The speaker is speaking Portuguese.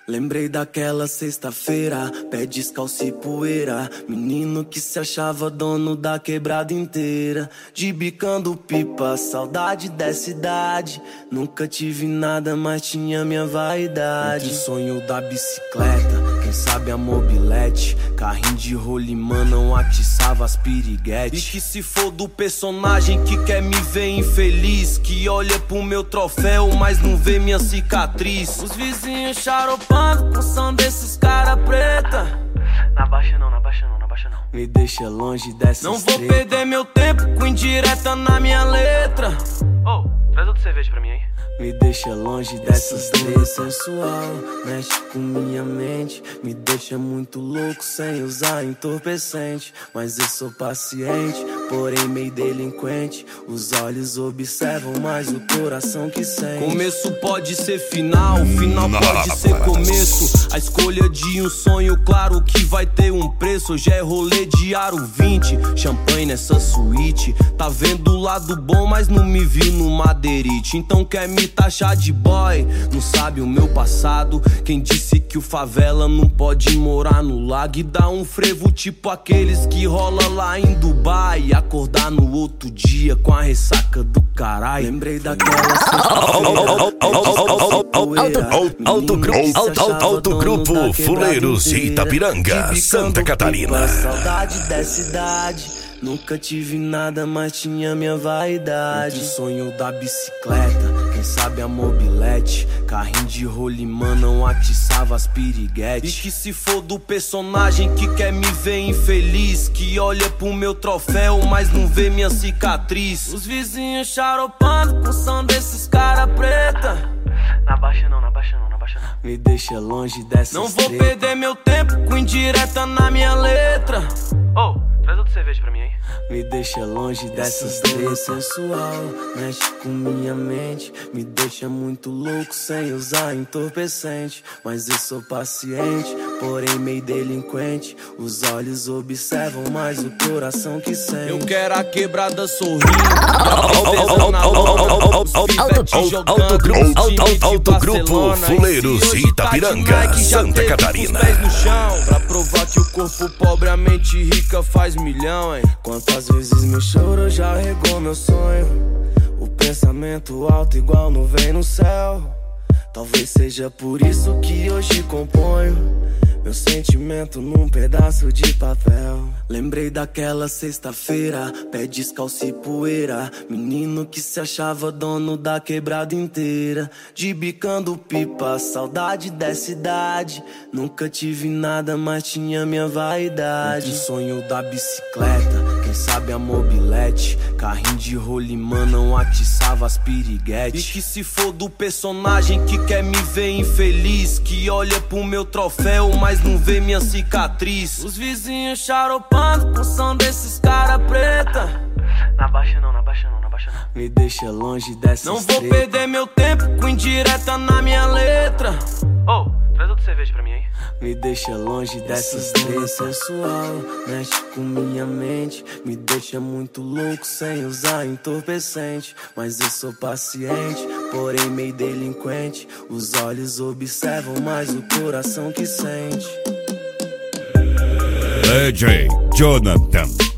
Lembrei daquela sexta-feira, pé descalço e poeira. Menino que se achava dono da quebrada inteira. De bicando pipa, saudade dessa idade. Nunca tive nada, mas tinha minha vaidade. Entre o sonho da bicicleta, quem sabe a mobilete. Carrinho de rolimã não atiçava as piriguetes. E que se for do personagem que quer me ver infeliz, que olha pro meu troféu, mas não vê minha cicatriz. Os vizinhos xaropando com o som desses cara preta. Na baixa não, na baixa não, na baixa não. Me deixa longe dessas Não vou perder meu tempo com indireta na minha letra. Oh, traz outra cerveja pra mim, hein? Me deixa longe dessas três sensual. Mexe com minha mente, me deixa muito louco sem usar entorpecente. Mas eu sou paciente, porém meio delinquente. Os olhos observam, mas o coração que sente. Começo pode ser final, final pode ser começo. A escolha de um sonho, claro que vai ter um preço. Hoje é rolê de aro 20, champanhe nessa suíte. Tá vendo o lado bom, mas não me viu no madeirite. Então quer me taxar de boy, não sabe o meu passado. Quem disse que o favela não pode morar no lago e dar um frevo tipo aqueles que rola lá em Dubai e acordar no outro dia com a ressaca do caralho. Lembrei daquela Autogrupo Fuleiros de Itapiranga, Santa Catarina. Saudade dessa idade. Nunca tive nada, mas tinha minha vaidade. Entre o sonho da bicicleta, quem sabe a mobilete. Carrinho de rolimã não atiçava as piriguetes. E que se for do personagem que quer me ver infeliz, que olha pro meu troféu, mas não vê minha cicatriz. Os vizinhos xaropando com o som desses cara preta. Na baixa não, na baixa não, na baixa não. Me deixa longe dessas Não vou perder meu tempo com indireta na minha letra. Oh, traz outra cerveja pra mim, hein? Me deixa longe dessas três sensual. Mexe com minha mente, me deixa muito louco sem usar entorpecente. Mas eu sou paciente, porém meio delinquente. Os olhos observam, mas o coração que sente. Eu quero a quebrada sorrindo, Autogrupo Fuleiros de Itapiranga, Santa Catarina. Pra provar que o corpo pobre, a mente rica faz milhão, hein? Quantas vezes me choro, já regou meu sonho. O pensamento alto igual nuvem no céu. Talvez seja por isso que hoje componho meu sentimento num pedaço de papel. Lembrei daquela sexta-feira, pé descalço e poeira. Menino que se achava dono da quebrada inteira. De bicando pipa, saudade dessa idade. Nunca tive nada, mas tinha minha vaidade. Entre o sonho da bicicleta, quem sabe a mobilete. Carrinho de rolimã não atiçava as piriguetes. E que se for do personagem que quer me ver infeliz, que olha pro meu troféu, mas não vê minha cicatriz. Os vizinhos xaropando com o som desses cara preta. Na baixa não, na baixa não, na baixa não. Me deixa longe dessas Não vou perder meu tempo com indireta na minha letra. Oh, traz outra cerveja pra mim, hein? Me deixa longe dessas três sensual. Mexe com minha mente, me deixa muito louco sem usar entorpecente. Mas eu sou paciente, porém meio delinquente. Os olhos observam, mas o coração que sente. DJ Jonathan.